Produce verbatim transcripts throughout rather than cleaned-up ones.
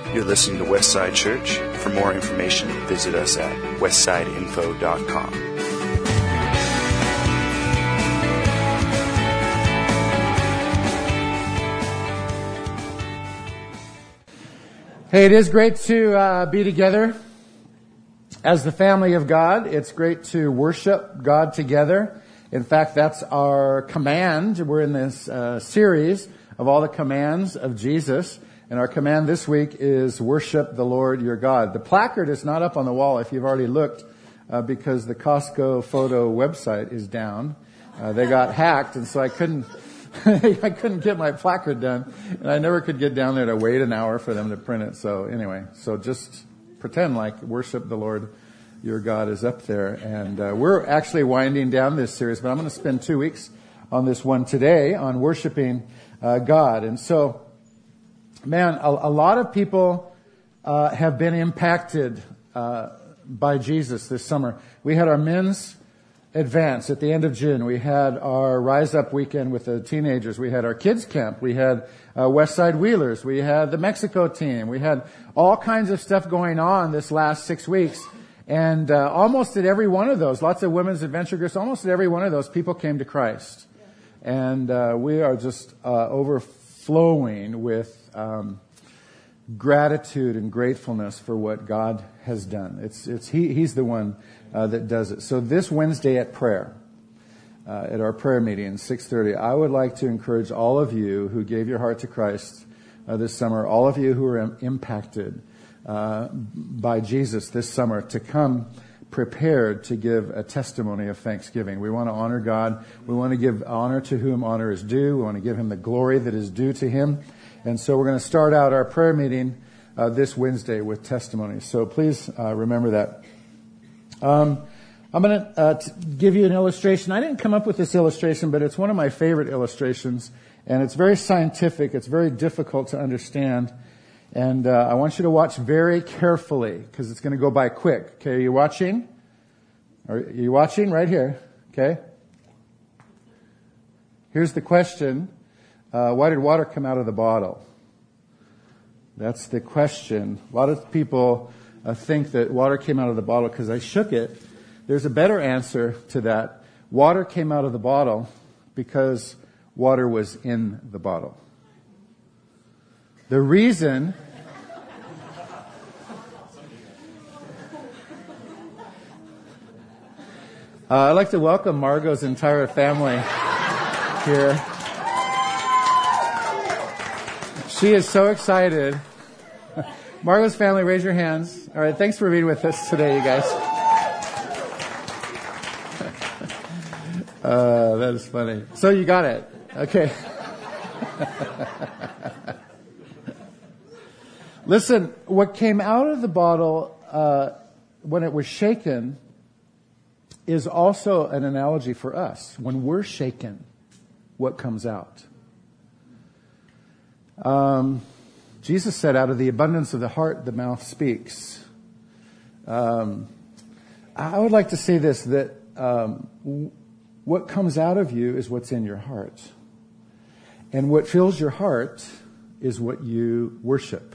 You're listening to Westside Church. For more information, visit us at westside info dot com. Hey, it is great to uh, be together as the family of God. It's great to worship God together. In fact, that's our command. We're in this uh, series of all the commands of Jesus. And our command this week is worship the Lord your God. The placard is not up on the wall if you've already looked uh, because the Costco photo website is down. Uh, they got hacked, and so I couldn't I couldn't get my placard done. And I never could get down there to wait an hour for them to print it. So anyway, so just pretend like worship the Lord your God is up there. And uh, we're actually winding down this series, but I'm going to spend two weeks on this one today on worshiping uh, God. And so Man, a, a lot of people uh, have been impacted uh, by Jesus this summer. We had our men's advance at the end of June. We had our Rise Up weekend with the teenagers. We had our kids camp. We had uh, Westside Wheelers. We had the Mexico team. We had all kinds of stuff going on this last six weeks. And uh, almost at every one of those, lots of women's adventure groups, almost at every one of those, people came to Christ. And uh, we are just uh, overflowing with Um, gratitude and gratefulness for what God has done. It's it's he he's the one uh, that does it. So this Wednesday at prayer, uh, at our prayer meeting, six thirty, I would like to encourage all of you who gave your heart to Christ uh, this summer, all of you who are im- impacted uh, by Jesus this summer, to come prepared to give a testimony of thanksgiving. We want to honor God. We want to give honor to whom honor is due. We want to give Him the glory that is due to Him. And so we're going to start out our prayer meeting uh, this Wednesday with testimonies. So please uh, remember that. Um, I'm going to uh, t- give you an illustration. I didn't come up with this illustration, but it's one of my favorite illustrations. And it's very scientific. It's very difficult to understand. And uh, I want you to watch very carefully because it's going to go by quick. Okay, are you watching? Are you watching? Right here. Okay. Here's the question. Uh, why did water come out of the bottle? That's the question. A lot of people uh, think that water came out of the bottle because I shook it. There's a better answer to that. Water came out of the bottle because water was in the bottle. The reason... Uh, I'd like to welcome Margot's entire family here. She is so excited. Margot's family, raise your hands. All right, thanks for being with us today, you guys. Uh, that is funny. So you got it. Okay. Listen, what came out of the bottle uh, when it was shaken is also an analogy for us. When we're shaken, what comes out? Um, Jesus said, out of the abundance of the heart, the mouth speaks. Um, I would like to say this, that um, w- what comes out of you is what's in your heart. And what fills your heart is what you worship,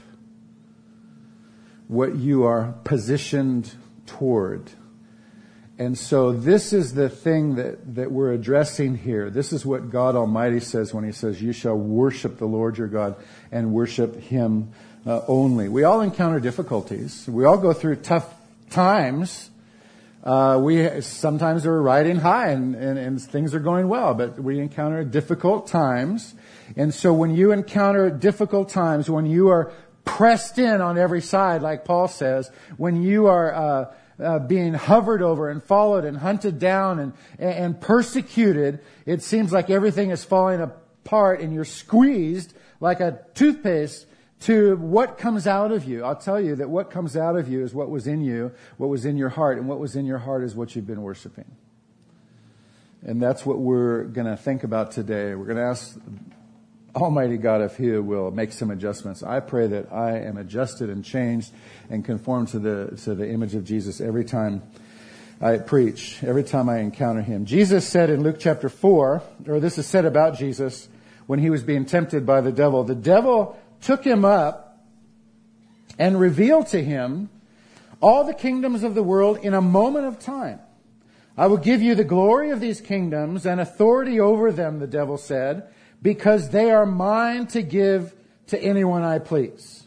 what you are positioned toward. And so this is the thing that, that we're addressing here. This is what God Almighty says when He says, you shall worship the Lord your God and worship Him uh, only. We all encounter difficulties. We all go through tough times. Uh, we sometimes are riding high and, and, and things are going well, but we encounter difficult times. And so when you encounter difficult times, when you are pressed in on every side, like Paul says, when you are uh, uh, being hovered over and followed and hunted down and, and persecuted, it seems like everything is falling apart and you're squeezed like a toothpaste to what comes out of you. I'll tell you that what comes out of you is what was in you, what was in your heart, and what was in your heart is what you've been worshiping. And that's what we're going to think about today. We're going to ask Almighty God if He will make some adjustments. I pray that I am adjusted and changed and conformed to the to the image of Jesus every time I preach, every time I encounter Him. Jesus said in Luke chapter four, or this is said about Jesus when He was being tempted by the devil. The devil took Him up and reveal to him all the kingdoms of the world in a moment of time. I will give you the glory of these kingdoms and authority over them, the devil said, because they are mine to give to anyone I please.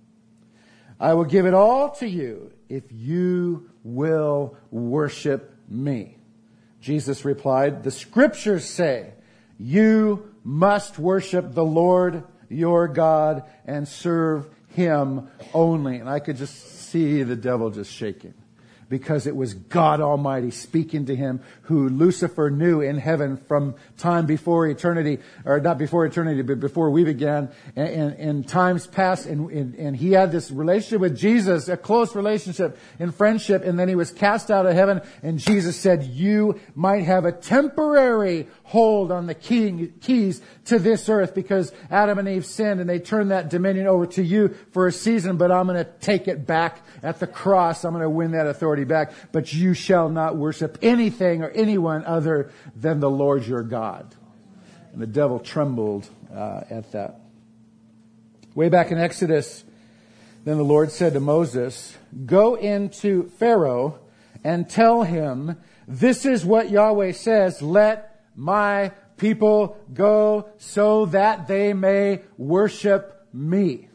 I will give it all to you if you will worship me. Jesus replied, the scriptures say, you must worship the Lord your God and serve him only. And I could just see the devil just shaking, because it was God Almighty speaking to him, who Lucifer knew in heaven from time before eternity, or not before eternity, but before we began, and, and, and times past, and, and, and he had this relationship with Jesus, a close relationship in friendship, and then he was cast out of heaven, and Jesus said, you might have a temporary hold on the key, keys to this earth, because Adam and Eve sinned, and they turned that dominion over to you for a season, but I'm going to take it back at the cross. I'm going to win that authority back, but you shall not worship anything or anyone other than the Lord your God. And the devil trembled uh, at that. Way back in Exodus, then the Lord said to Moses, go into Pharaoh and tell him, this is what Yahweh says, let my people go so that they may worship me.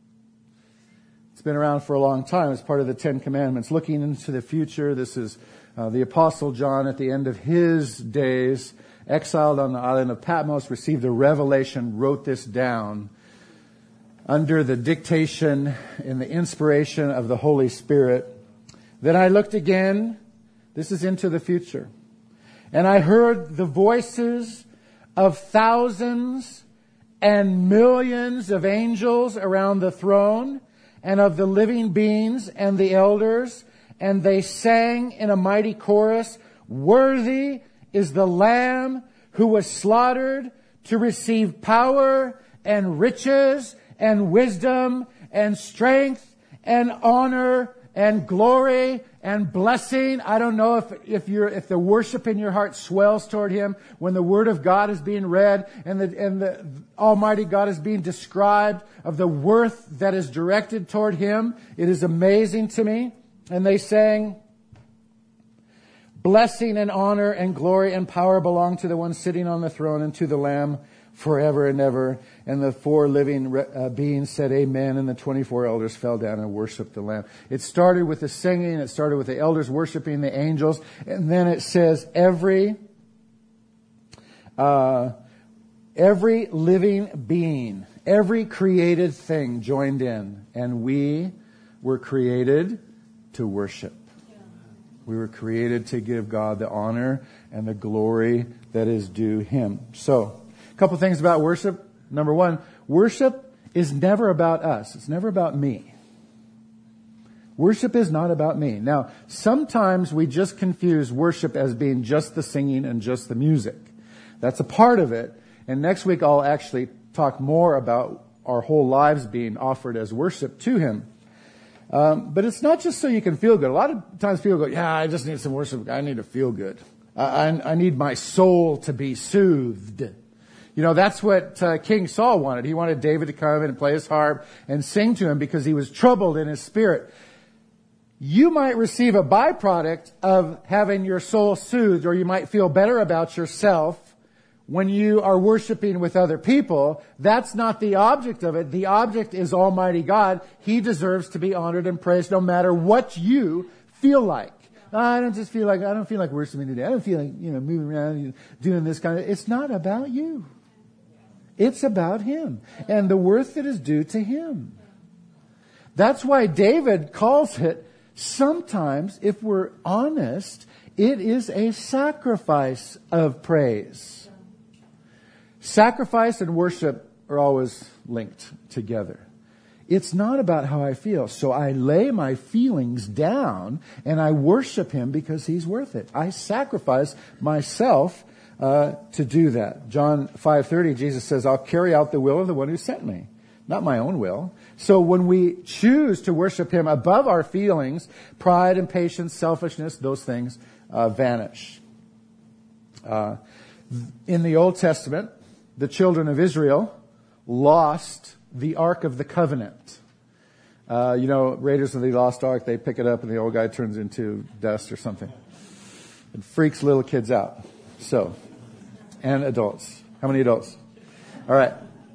Been around for a long time as part of the Ten Commandments. Looking into the future, this is uh, the Apostle John at the end of his days, exiled on the island of Patmos, received a revelation, wrote this down under the dictation and the inspiration of the Holy Spirit. Then I looked again, this is into the future, and I heard the voices of thousands and millions of angels around the throne, and of the living beings and the elders, and they sang in a mighty chorus, worthy is the Lamb who was slaughtered to receive power and riches and wisdom and strength and honor and glory and blessing. I don't know if, if you're, if the worship in your heart swells toward him when the word of God is being read and the, and the Almighty God is being described of the worth that is directed toward him. It is amazing to me. And they sang, blessing and honor and glory and power belong to the one sitting on the throne and to the Lamb forever and ever. And the four living uh, beings said amen, and the twenty-four elders fell down and worshiped the Lamb. It started with the singing, it started with the elders worshiping the angels, and then it says every uh, every living being, every created thing joined in, and we were created to worship. We were created to give God the honor and the glory that is due him. So, a couple things about worship. Number one, worship is never about us. It's never about me. Worship is not about me. Now, sometimes we just confuse worship as being just the singing and just the music. That's a part of it. And next week I'll actually talk more about our whole lives being offered as worship to him. Um, but it's not just so you can feel good. A lot of times people go, yeah, I just need some worship. I need to feel good. I, I, I need my soul to be soothed. You know, that's what uh, King Saul wanted. He wanted David to come in and play his harp and sing to him because he was troubled in his spirit. You might receive a byproduct of having your soul soothed, or you might feel better about yourself when you are worshiping with other people. That's not the object of it. The object is Almighty God. He deserves to be honored and praised no matter what you feel like. I don't just feel like, I don't feel like worshiping today. I don't feel like, you know, moving around and doing this kind of, it's not about you. It's about him and the worth that is due to him. That's why David calls it, sometimes, if we're honest, it is a sacrifice of praise. Sacrifice and worship are always linked together. It's not about how I feel. So I lay my feelings down and I worship him because he's worth it. I sacrifice myself uh, to do that. John five thirty, Jesus says, I'll carry out the will of the one who sent me, not my own will. So when we choose to worship him above our feelings, pride, impatience, selfishness, those things uh, vanish. Uh, in the Old Testament, the children of Israel lost the Ark of the Covenant. Uh, you know, Raiders of the Lost Ark, they pick it up and the old guy turns into dust or something. It freaks little kids out. So, and adults. How many adults? All right.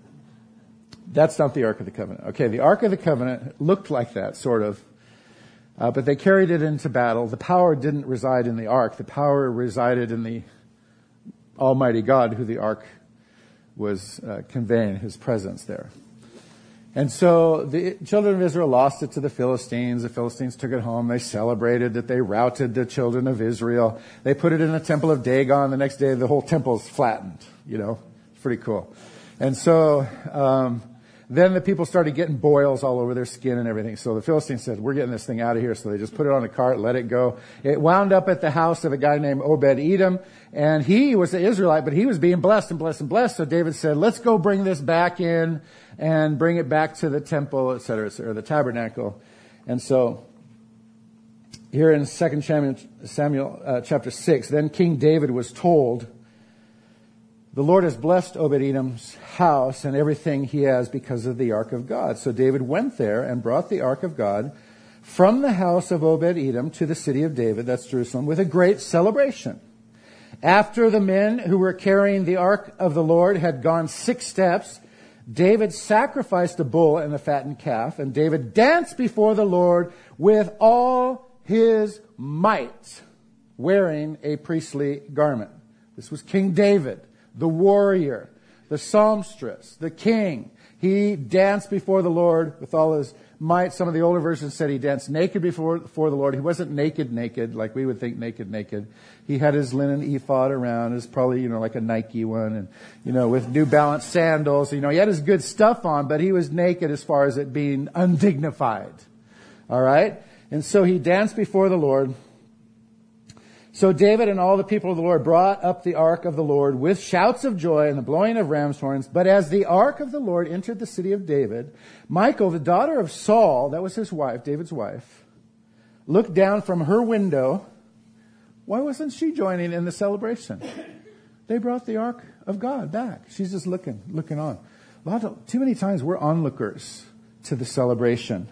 That's not the Ark of the Covenant. Okay, the Ark of the Covenant looked like that, sort of. Uh, but they carried it into battle. The power didn't reside in the Ark. The power resided in the Almighty God, who the Ark was uh, conveying his presence there. And so the children of Israel lost it to the Philistines. The Philistines took it home. They celebrated that they routed the children of Israel. They put it in the temple of Dagon. The next day, the whole temple's flattened. You know, it's pretty cool. And so um, then the people started getting boils all over their skin and everything. So the Philistines said, we're getting this thing out of here. So they just put it on a cart, let it go. It wound up at the house of a guy named Obed-Edom. And he was an Israelite, but he was being blessed and blessed and blessed. So David said, let's go bring this back in and bring it back to the temple, et cetera, et cetera, the tabernacle. And so here in Second Samuel, Samuel uh, chapter six, then King David was told, the Lord has blessed Obed-Edom's house and everything he has because of the ark of God. So David went there and brought the ark of God from the house of Obed-Edom to the city of David, that's Jerusalem, with a great celebration. After the men who were carrying the ark of the Lord had gone six steps, David sacrificed a bull and a fattened calf, and David danced before the Lord with all his might, wearing a priestly garment. This was King David, the warrior, the psalmstress, the king. He danced before the Lord with all his might. Some of the older versions said he danced naked before, before the Lord. He wasn't naked, naked, like we would think naked, naked. He had his linen ephod around. It was probably, you know, like a Nike one, and, you know, with New Balance sandals. You know, he had his good stuff on, but he was naked as far as it being undignified. All right? And so he danced before the Lord. So David and all the people of the Lord brought up the ark of the Lord with shouts of joy and the blowing of ram's horns. But as the ark of the Lord entered the city of David, Michal, the daughter of Saul, that was his wife, David's wife, looked down from her window. Why wasn't she joining in the celebration? They brought the ark of God back. She's just looking, looking on. A lot of, too many times we're onlookers to the celebration.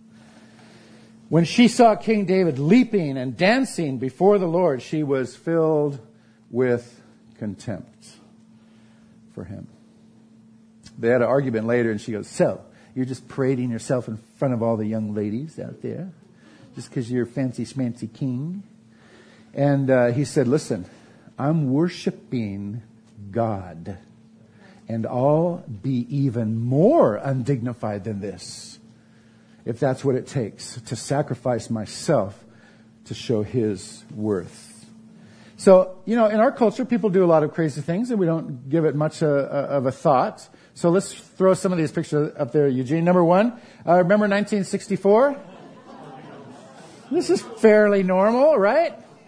When she saw King David leaping and dancing before the Lord, she was filled with contempt for him. They had an argument later, and she goes, so, you're just parading yourself in front of all the young ladies out there just because you're a fancy schmancy king? And uh, he said, listen, I'm worshiping God, and I'll be even more undignified than this, if that's what it takes, to sacrifice myself to show his worth. So, you know, in our culture, people do a lot of crazy things, and we don't give it much uh, of a thought. So let's throw some of these pictures up there, Eugene. Number one, uh, remember nineteen sixty-four? This is fairly normal, right?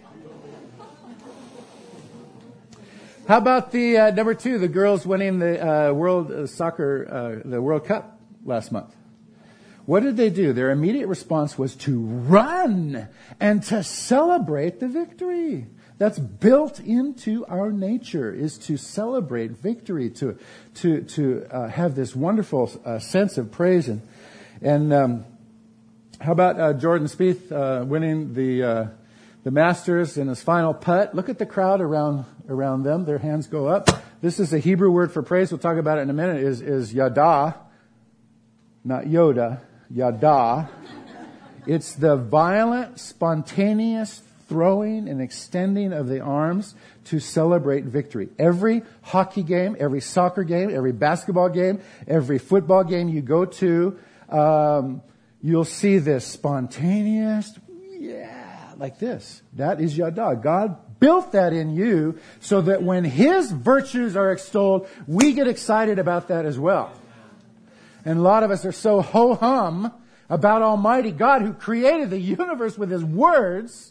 How about the uh, number two, the girls winning the uh, World Soccer, uh, the World Cup last month? What did they do? Their immediate response was to run and to celebrate the victory. That's built into our nature, is to celebrate victory, to to to uh, have this wonderful uh, sense of praise. And, and um, how about uh, Jordan Spieth uh, winning the uh, the Masters in his final putt? Look at the crowd around around them. Their hands go up. This is a Hebrew word for praise. We'll talk about it in a minute. Is is yada, not Yoda. Yada. It's the violent, spontaneous throwing and extending of the arms to celebrate victory. Every hockey game, every soccer game, every basketball game, every football game you go to, um, you'll see this spontaneous, yeah, like this. That is yada. God built that in you so that when his virtues are extolled, we get excited about that as well. And a lot of us are so ho-hum about Almighty God who created the universe with his words.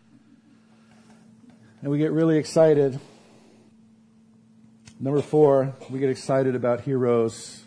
And we get really excited. Number four, we get excited about heroes.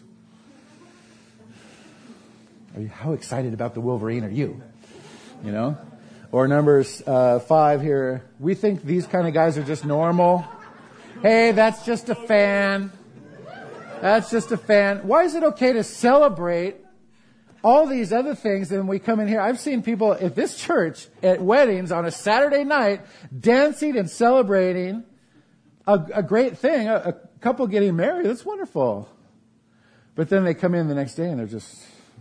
Are you, how excited about the Wolverine are you? You know? Or numbers uh, five here. We think these kind of guys are just normal. Hey, that's just a fan. That's just a fan. Why is it okay to celebrate all these other things, and we come in here. I've seen people at this church at weddings on a Saturday night dancing and celebrating a, a great thing, a, a couple getting married. That's wonderful. But then they come in the next day and they're just...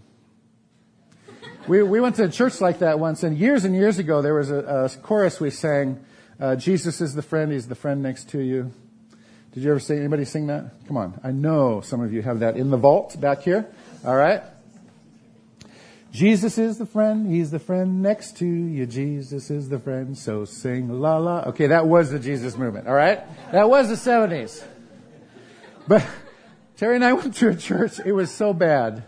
We we went to a church like that once, and years and years ago there was a, a chorus we sang, uh, Jesus is the friend, he's the friend next to you. Did you ever sing, anybody sing that? Come on. I know some of you have that in the vault back here. All right. Jesus is the friend, he's the friend next to you. Jesus is the friend, so sing la la. Okay, that was the Jesus movement, all right? That was the seventies. But Terry and I went to a church, it was so bad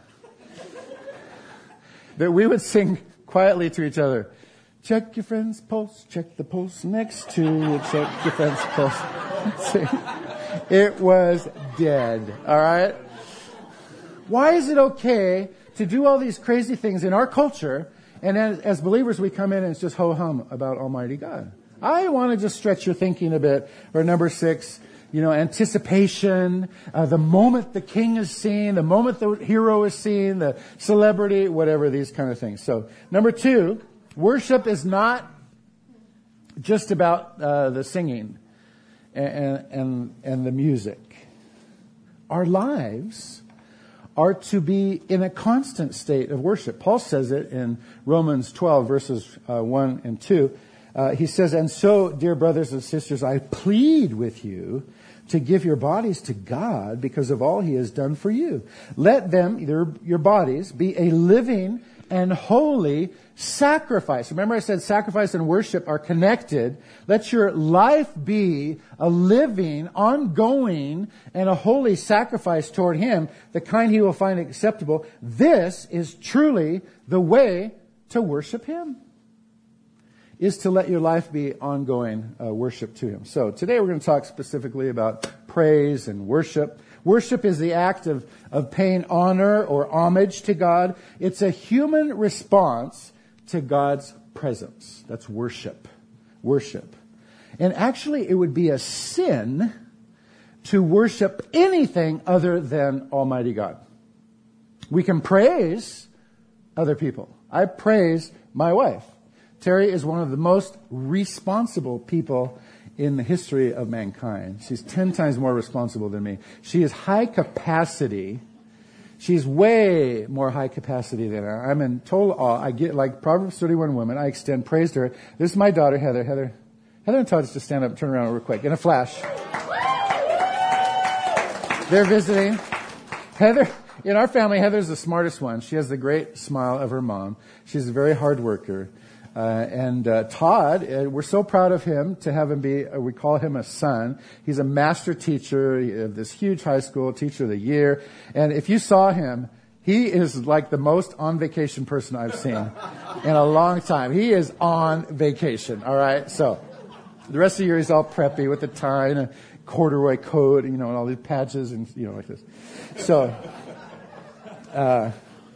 that we would sing quietly to each other. Check your friend's pulse, check the pulse next to you, check your friend's pulse. It was dead, all right? Why is it okay to do all these crazy things in our culture, and as, as believers we come in and it's just ho-hum about Almighty God? I want to just stretch your thinking a bit. Or number six, you know, anticipation, uh, the moment the king is seen, the moment the hero is seen, the celebrity, whatever, these kind of things. So, number two, worship is not just about uh, the singing and, and, and the music. Our lives are to be in a constant state of worship. Paul says it in Romans twelve, verses uh, one and two. Uh, he says, and so, dear brothers and sisters, I plead with you to give your bodies to God because of all he has done for you. Let them, your, your bodies, be a living and holy sacrifice. Remember I said sacrifice and worship are connected. Let your life be a living, ongoing, and a holy sacrifice toward him, the kind he will find acceptable. This is truly the way to worship him, is to let your life be ongoing uh, worship to him. So today we're going to talk specifically about praise and worship. Worship is the act of, of paying honor or homage to God. It's a human response to God's presence. That's worship. Worship. And actually it would be a sin to worship anything other than Almighty God. We can praise other people. I praise my wife. Terry is one of the most responsible people in the history of mankind. She's ten times more responsible than me. She is high capacity. She's way more high capacity than I. I'm in total awe. I get, like Proverbs thirty-one woman, I extend praise to her. This is my daughter, Heather. Heather, Heather and Todd, just to stand up and turn around real quick. In a flash. They're visiting. Heather, in our family, Heather's the smartest one. She has the great smile of her mom. She's a very hard worker. Uh, and uh, Todd, uh, we're so proud of him to have him be, uh, we call him a son. He's a master teacher of this huge high school, teacher of the year. And if you saw him, he is like the most on vacation person I've seen in a long time. He is on vacation, all right? So the rest of the year he's all preppy with a tie and a corduroy coat, you know, and all these patches and, you know, like this. So, uh,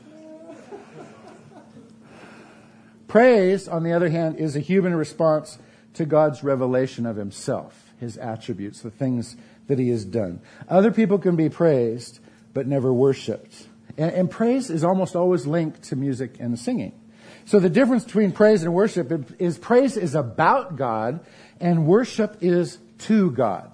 praise, on the other hand, is a human response to God's revelation of himself, his attributes, the things that he has done. Other people can be praised, but never worshipped. And, and praise is almost always linked to music and singing. So the difference between praise and worship is praise is about God, and worship is to God.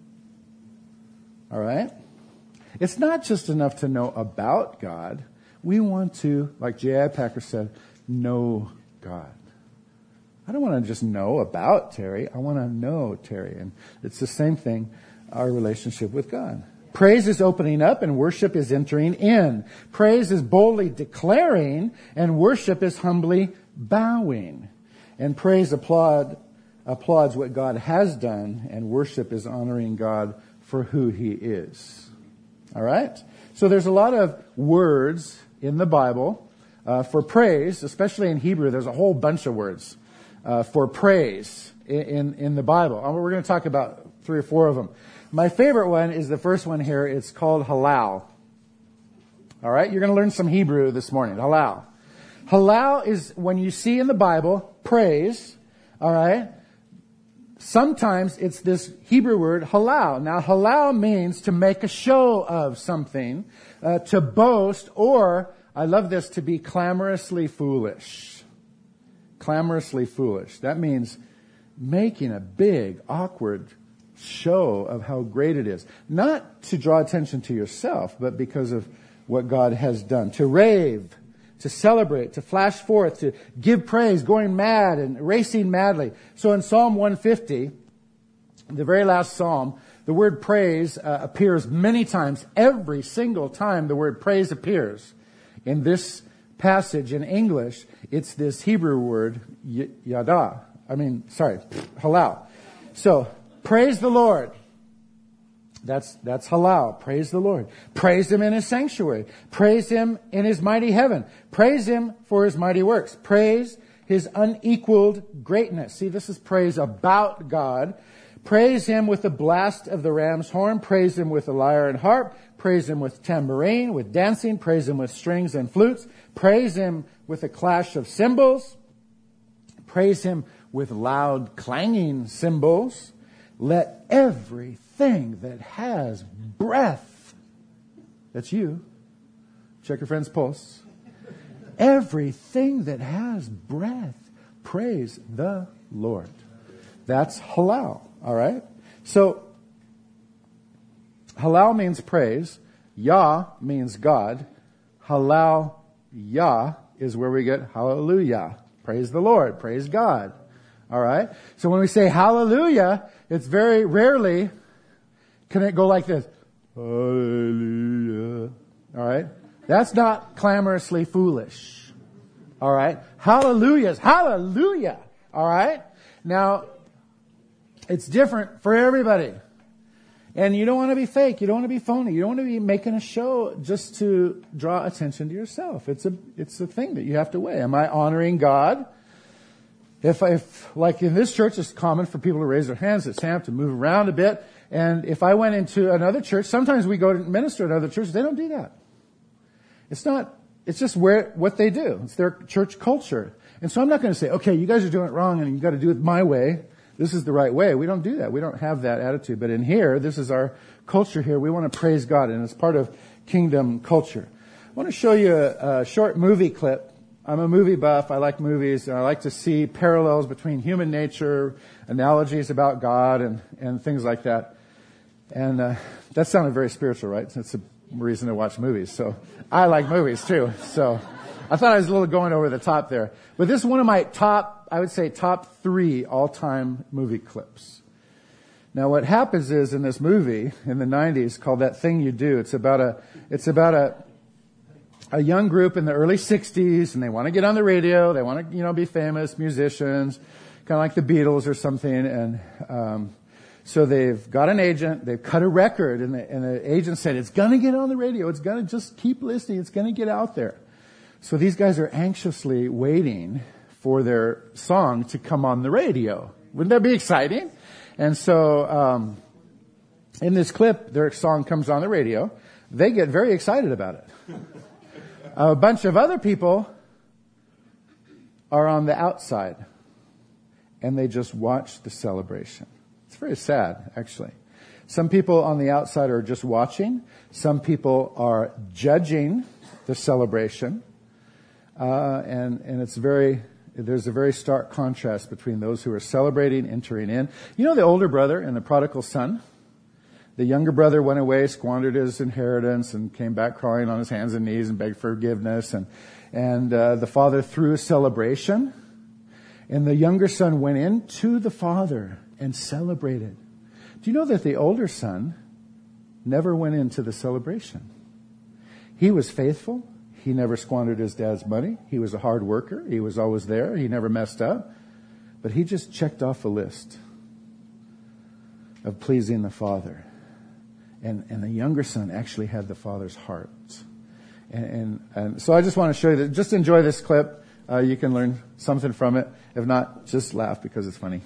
All right? It's not just enough to know about God. We want to, like J I Packer said, know God. I don't want to just know about Terry. I want to know Terry. And it's the same thing, our relationship with God. Praise is opening up and worship is entering in. Praise is boldly declaring and worship is humbly bowing. And praise applaud, applauds what God has done, and worship is honoring God for who he is. All right? So there's a lot of words in the Bible Uh, for praise, especially in Hebrew. There's a whole bunch of words uh, for praise in, in, in the Bible. We're going to talk about three or four of them. My favorite one is the first one here. It's called halal. All right? You're going to learn some Hebrew this morning. Halal. Halal is when you see in the Bible praise. All right? Sometimes it's this Hebrew word halal. Now, halal means to make a show of something, uh, to boast, or I love this, to be clamorously foolish. Clamorously foolish. That means making a big, awkward show of how great it is. Not to draw attention to yourself, but because of what God has done. To rave, to celebrate, to flash forth, to give praise, going mad and racing madly. So in Psalm one fifty, the very last psalm, the word praise uh, appears many times. Every single time the word praise appears in this passage in English, it's this Hebrew word, y- yada. I mean, sorry, halal. So, praise the Lord. That's, that's halal. Praise the Lord. Praise Him in His sanctuary. Praise Him in His mighty heaven. Praise Him for His mighty works. Praise His unequaled greatness. See, this is praise about God. Praise Him with the blast of the ram's horn. Praise Him with the lyre and harp. Praise Him with tambourine, with dancing. Praise Him with strings and flutes. Praise Him with a clash of cymbals. Praise Him with loud clanging cymbals. Let everything that has breath, that's you, check your friend's pulse. Everything that has breath, praise the Lord. That's halal, all right? So, halal means praise. Yah means God. Halal, Yah is where we get hallelujah. Praise the Lord. Praise God. All right? So when we say hallelujah, it's very rarely can it go like this. Hallelujah. All right? That's not clamorously foolish. All right? Hallelujah is hallelujah. All right? Now, it's different for everybody. And you don't want to be fake. You don't want to be phony. You don't want to be making a show just to draw attention to yourself. It's a, it's a thing that you have to weigh. Am I honoring God? If, if, like in this church, it's common for people to raise their hands at Sam to move around a bit. And if I went into another church, sometimes we go to minister at other churches, they don't do that. It's not, it's just where, what they do. It's their church culture. And so I'm not going to say, okay, you guys are doing it wrong and you got to do it my way. This is the right way. We don't do that. We don't have that attitude. But in here, this is our culture here. We want to praise God, and it's part of kingdom culture. I want to show you a, a short movie clip. I'm a movie buff. I like movies, and I like to see parallels between human nature, analogies about God, and, and things like that. And uh, that sounded very spiritual, right? That's a reason to watch movies. So I like movies, too. So I thought I was a little going over the top there. But this is one of my top, I would say, top three all-time movie clips. Now, what happens is in this movie in the nineties called That Thing You Do, it's about a, it's about a, a young group in the early sixties, and they want to get on the radio. They want to, you know, be famous musicians, kind of like the Beatles or something. And um, so they've got an agent. They've cut a record, and the, and the agent said, it's going to get on the radio. It's going to just keep listening. It's going to get out there. So these guys are anxiously waiting for their song to come on the radio. Wouldn't that be exciting? And so um, in this clip, their song comes on the radio. They get very excited about it. A bunch of other people are on the outside, and they just watch the celebration. It's very sad, actually. Some people on the outside are just watching. Some people are judging the celebration. Uh, and, and it's very, there's a very stark contrast between those who are celebrating, entering in. You know the older brother and the prodigal son? The younger brother went away, squandered his inheritance, and came back crawling on his hands and knees and begged forgiveness. And, and, uh, the father threw a celebration. And the younger son went in to the father and celebrated. Do you know that the older son never went into the celebration? He was faithful. He never squandered his dad's money. He was a hard worker. He was always there. He never messed up. But he just checked off a list of pleasing the father. And, and the younger son actually had the father's heart. And, and, and so I just want to show you that. Just enjoy this clip. Uh, you can learn something from it. If not, just laugh because it's funny.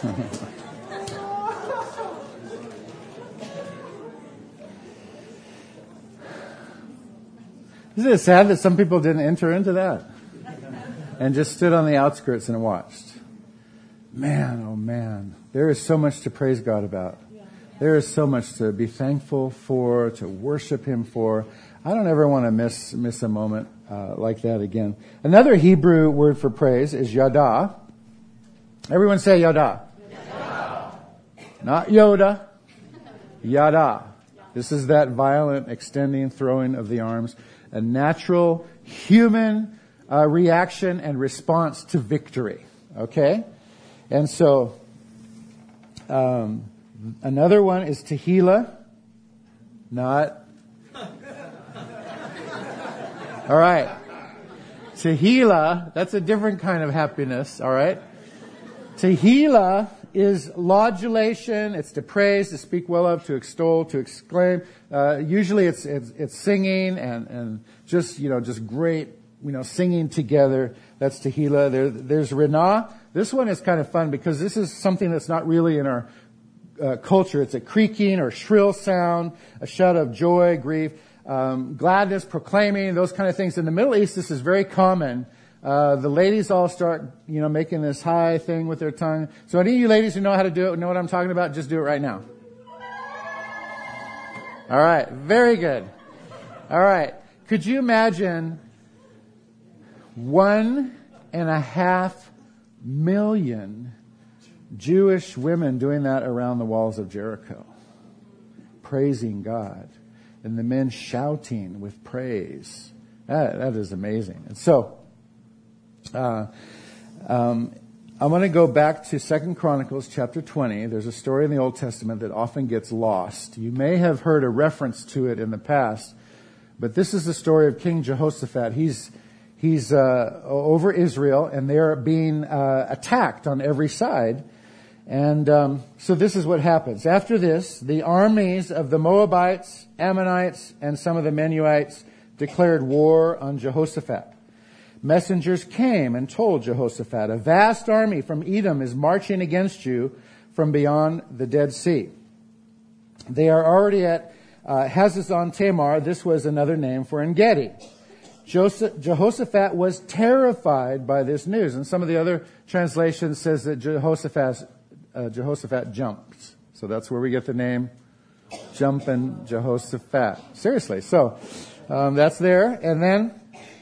Isn't it sad that some people didn't enter into that and just stood on the outskirts and watched? Man, oh man, there is so much to praise God about. There is so much to be thankful for, to worship Him for. I don't ever want to miss miss a moment uh, like that again. Another Hebrew word for praise is yada. Everyone say yada. Yada. Not Yoda. Yada. This is that violent extending, throwing of the arms. A natural human uh, reaction and response to victory. Okay? And so, um, another one is Tehillah. Not. All right. Tehillah, that's a different kind of happiness. All right. Tehillah is laudulation. It's to praise, to speak well of, to extol, to exclaim. Uh, usually it's, it's, it's singing and, and just, you know, just great, you know, singing together. That's Tehillah. There, there's Renah. This one is kind of fun because this is something that's not really in our uh, culture. It's a creaking or shrill sound, a shout of joy, grief, um, gladness, proclaiming, those kind of things. In the Middle East, this is very common. Uh, the ladies all start, you know, making this high thing with their tongue. So any of you ladies who know how to do it, know what I'm talking about, just do it right now. All right. Very good. All right. Could you imagine one and a half million Jewish women doing that around the walls of Jericho, praising God, and the men shouting with praise? That, that is amazing. And so, Uh, um, I'm going to go back to Second Chronicles chapter twenty. There's a story in the Old Testament that often gets lost. You may have heard a reference to it in the past, but this is the story of King Jehoshaphat. He's he's uh, over Israel, and they're being uh, attacked on every side. And um, so this is what happens. After this, the armies of the Moabites, Ammonites, and some of the Menuhites declared war on Jehoshaphat. Messengers came and told Jehoshaphat, a vast army from Edom is marching against you from beyond the Dead Sea. They are already at uh, Hazazon Tamar. This was another name for En-Gedi. Joseph, Jehoshaphat was terrified by this news. And some of the other translations says that Jehoshaphat, uh, Jehoshaphat jumped. So that's where we get the name Jumpin' Jehoshaphat. Seriously. So um, that's there. And then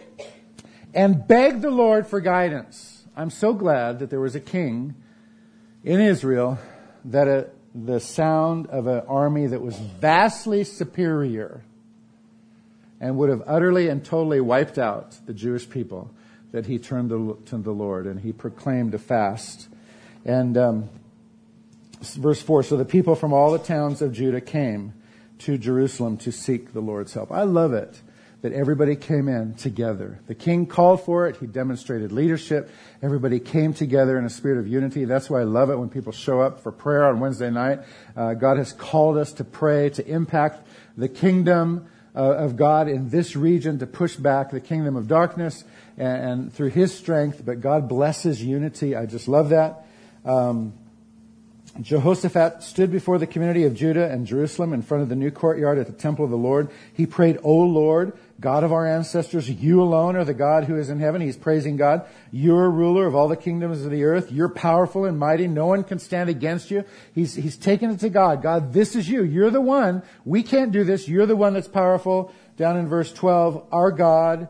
and begged the Lord for guidance. I'm so glad that there was a king in Israel that a, the sound of an army that was vastly superior and would have utterly and totally wiped out the Jewish people, that he turned to, to the Lord and he proclaimed a fast. And um, verse four, so the people from all the towns of Judah came to Jerusalem to seek the Lord's help. I love it that everybody came in together. The king called for it. He demonstrated leadership. Everybody came together in a spirit of unity. That's why I love it when people show up for prayer on Wednesday night. Uh, God has called us to pray, to impact the kingdom uh, of God in this region, to push back the kingdom of darkness and, and through His strength. But God blesses unity. I just love that. Um, Jehoshaphat stood before the community of Judah and Jerusalem in front of the new courtyard at the temple of the Lord. He prayed, O Lord, God of our ancestors, you alone are the God who is in heaven. He's praising God. You're ruler of all the kingdoms of the earth. You're powerful and mighty. No one can stand against you. He's, he's taken it to God. God, this is you. You're the one. We can't do this. You're the one that's powerful. Down in verse twelve, our God,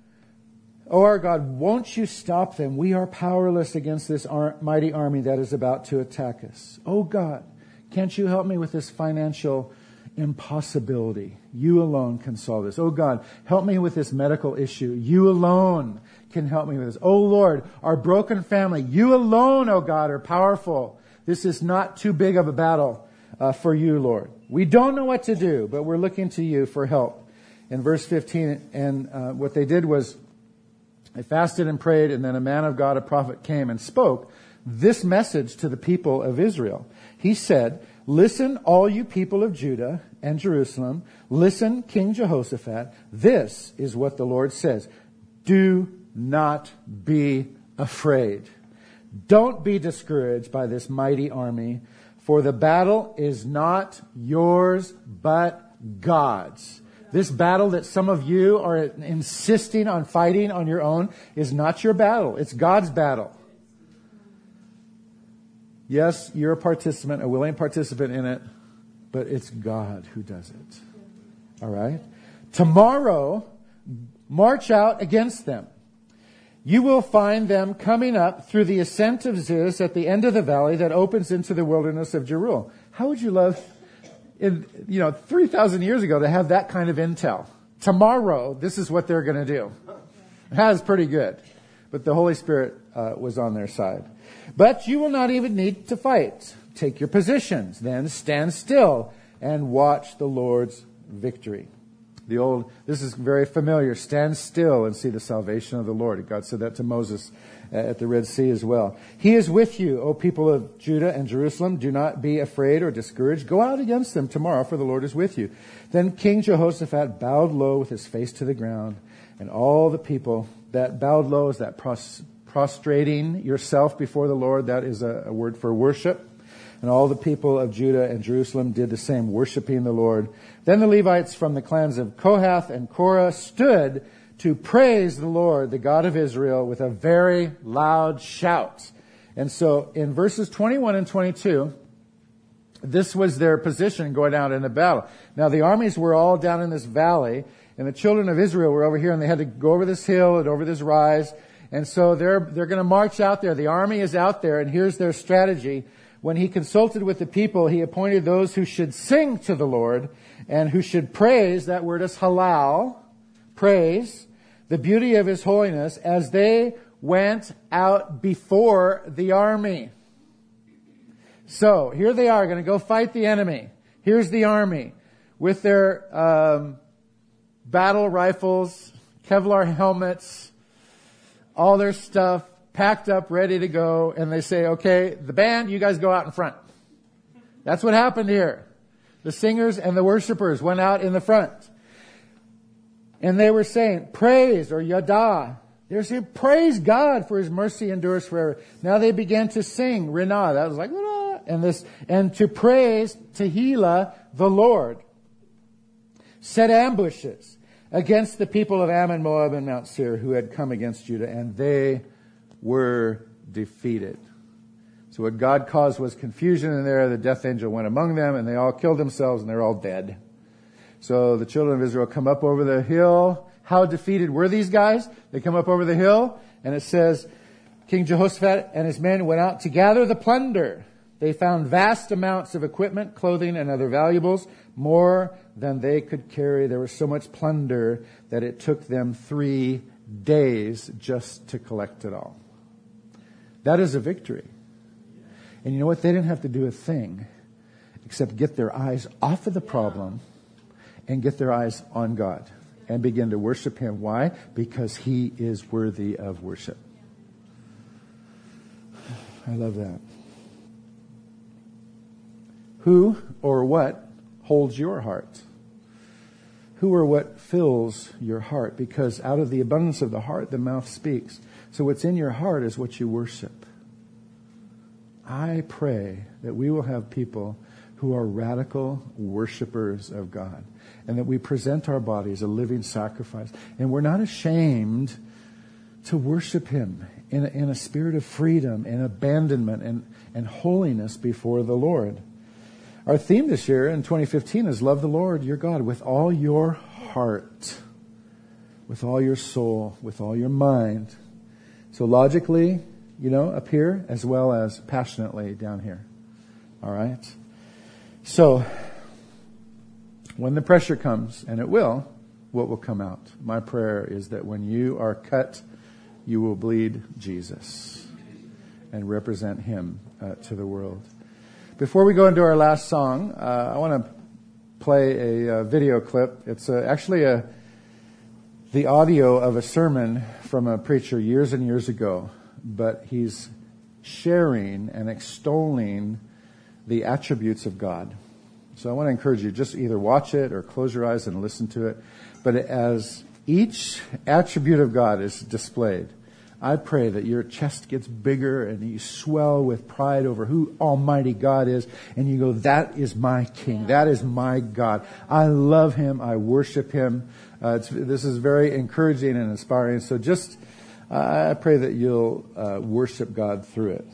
O our God, won't you stop them? We are powerless against this ar- mighty army that is about to attack us. Oh God, can't you help me with this financial impossibility? You alone can solve this. Oh God, help me with this medical issue. You alone can help me with this. Oh Lord, our broken family. You alone, oh God, are powerful. This is not too big of a battle uh, for you, Lord. We don't know what to do, but we're looking to you for help. In verse fifteen, and uh, what they did was they fasted and prayed, and then a man of God, a prophet, came and spoke this message to the people of Israel. He said, listen, all you people of Judah and Jerusalem. Listen, King Jehoshaphat. This is what the Lord says. Do not be afraid. Don't be discouraged by this mighty army, for the battle is not yours, but God's. This battle that some of you are insisting on fighting on your own is not your battle. It's God's battle. Yes, you're a participant, a willing participant in it, but it's God who does it. All right? Tomorrow, march out against them. You will find them coming up through the ascent of Ziz at the end of the valley that opens into the wilderness of Jeruel. How would you love, in, you know, three thousand years ago to have that kind of intel? Tomorrow, this is what they're going to do. That is pretty good. But the Holy Spirit uh, was on their side. But you will not even need to fight. Take your positions, then stand still and watch the Lord's victory. The old, this is very familiar. Stand still and see the salvation of the Lord. God said that to Moses at the Red Sea as well. He is with you, O people of Judah and Jerusalem. Do not be afraid or discouraged. Go out against them tomorrow, for the Lord is with you. Then King Jehoshaphat bowed low with his face to the ground, and all the people, that bowed low is that pros, prostrating yourself before the Lord. That is a, a word for worship. And all the people of Judah and Jerusalem did the same, worshiping the Lord. Then the Levites from the clans of Kohath and Korah stood to praise the Lord, the God of Israel, with a very loud shout. And so in verses twenty-one and twenty-two, this was their position going out in the battle. Now the armies were all down in this valley, and the children of Israel were over here, and they had to go over this hill and over this rise. And so they're they're going to march out there. The army is out there, and here's their strategy. When he consulted with the people, he appointed those who should sing to the Lord and who should praise, that word is halal, praise, the beauty of his holiness as they went out before the army. So here they are going to go fight the enemy. Here's the army with their um, battle rifles, Kevlar helmets, all their stuff, packed up, ready to go, and they say, okay, the band, you guys go out in front. That's what happened here. The singers and the worshipers went out in the front. And they were saying, praise, or yada. They were saying, praise God, for his mercy endures forever. Now they began to sing, Rinah. That was like, Rinah. And this, and to praise Tehillah, the Lord. Set ambushes against the people of Ammon, Moab, and Mount Seir, who had come against Judah, and they were defeated. So what God caused was confusion in there. The death angel went among them, and they all killed themselves, and they're all dead. So the children of Israel come up over the hill. How defeated were these guys? They come up over the hill, and it says, King Jehoshaphat and his men went out to gather the plunder. They found vast amounts of equipment, clothing, and other valuables, more than they could carry. There was so much plunder that it took them three days just to collect it all. That is a victory. And you know what? They didn't have to do a thing except get their eyes off of the problem and get their eyes on God and begin to worship him. Why? Because he is worthy of worship. I love that. Who or what holds your heart? Who or what fills your heart? Because out of the abundance of the heart, the mouth speaks. So what's in your heart is what you worship. I pray that we will have people who are radical worshipers of God, and that we present our bodies a living sacrifice. And we're not ashamed to worship him in a, in a spirit of freedom and abandonment and, and holiness before the Lord. Our theme this year in twenty fifteen is love the Lord your God with all your heart, with all your soul, with all your mind. So logically, you know, up here, as well as passionately down here. All right? So, when the pressure comes, and it will, what will come out? My prayer is that when you are cut, you will bleed Jesus and represent him uh, to the world. Before we go into our last song, uh, I want to play a, a video clip. It's a, actually a the audio of a sermon from a preacher years and years ago, but he's sharing and extolling the attributes of God. So I want to encourage you, just either watch it or close your eyes and listen to it. But as each attribute of God is displayed, I pray that your chest gets bigger and you swell with pride over who Almighty God is. And you go, that is my King. That is my God. I love Him. I worship Him. Uh, it's, this is very encouraging and inspiring. So just, uh, I pray that you'll uh, worship God through it.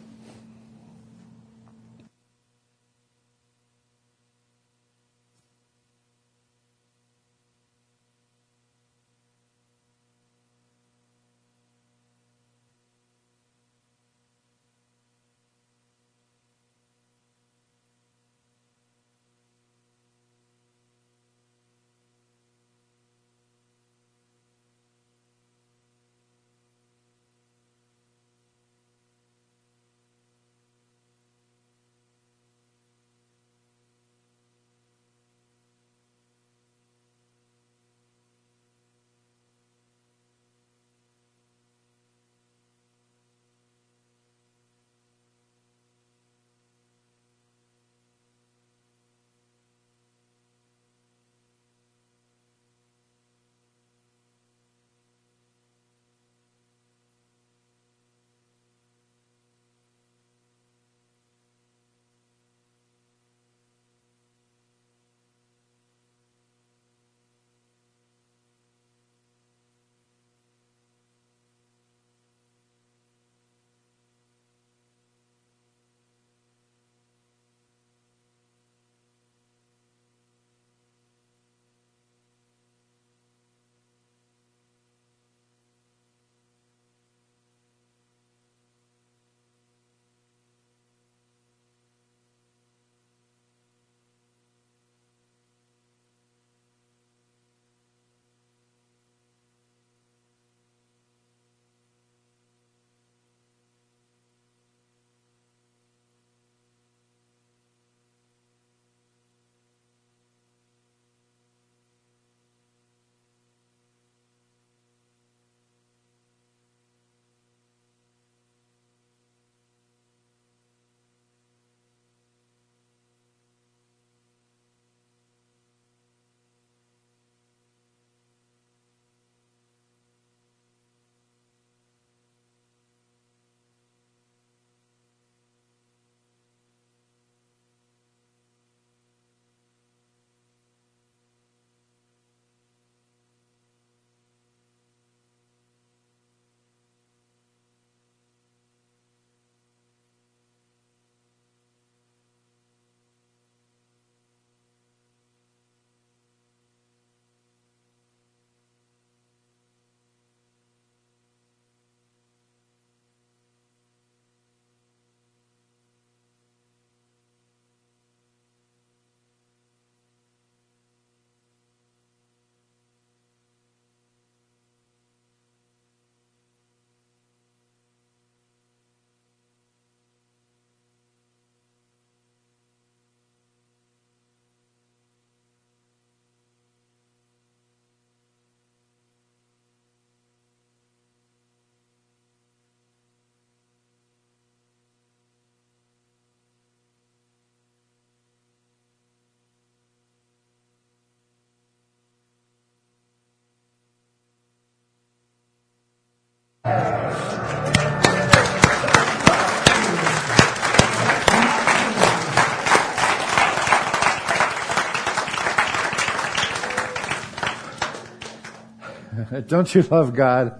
Don't you love God?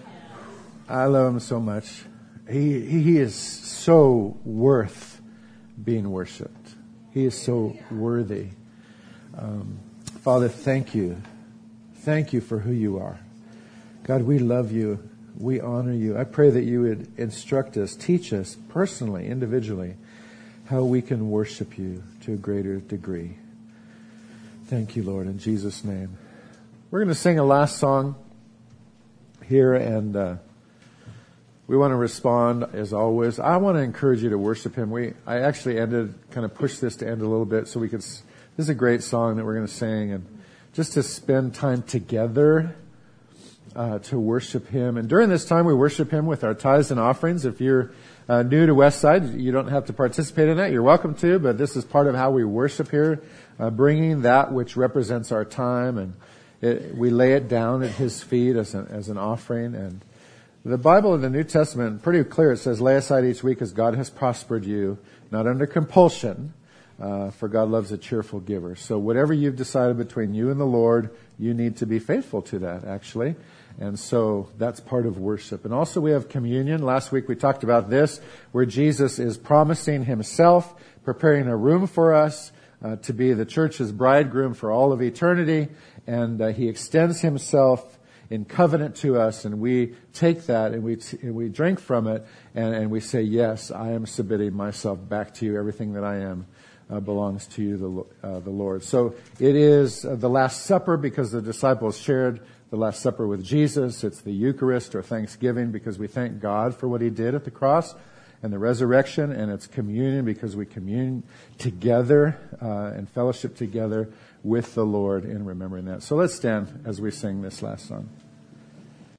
I love Him so much. He He is so worth being worshipped. He is so worthy. Um, Father, thank you. Thank you for who you are. God, we love you. We honor you. I pray that you would instruct us, teach us personally, individually, how we can worship you to a greater degree. Thank you, Lord, in Jesus' name. We're going to sing a last song here, and uh, we want to respond as always. I want to encourage you to worship Him. We I actually ended, kind of pushed this to end a little bit so we could, this is a great song that we're going to sing, and just to spend time together uh, to worship Him. And during this time, we worship Him with our tithes and offerings. If you're uh, new to Westside, you don't have to participate in that. You're welcome to, but this is part of how we worship here, uh, bringing that which represents our time, and it, we lay it down at His feet as, a, as an offering. And The Bible in the New Testament, pretty clear, it says, lay aside each week as God has prospered you, not under compulsion, uh, for God loves a cheerful giver. So whatever you've decided between you and the Lord, you need to be faithful to that, actually. And so that's part of worship. And also we have communion. Last week we talked about this, where Jesus is promising himself, preparing a room for us uh, to be the church's bridegroom for all of eternity. And uh, he extends himself in covenant to us, and we take that and we t- and we drink from it, and, and we say, yes, I am submitting myself back to you. Everything that I am uh, belongs to you, the, uh, the Lord. So it is uh, the Last Supper because the disciples shared the Last Supper with Jesus. It's the Eucharist or Thanksgiving because we thank God for what he did at the cross and the resurrection, and it's communion because we commune together uh, and fellowship together with the Lord in remembering that. So let's stand as we sing this last song.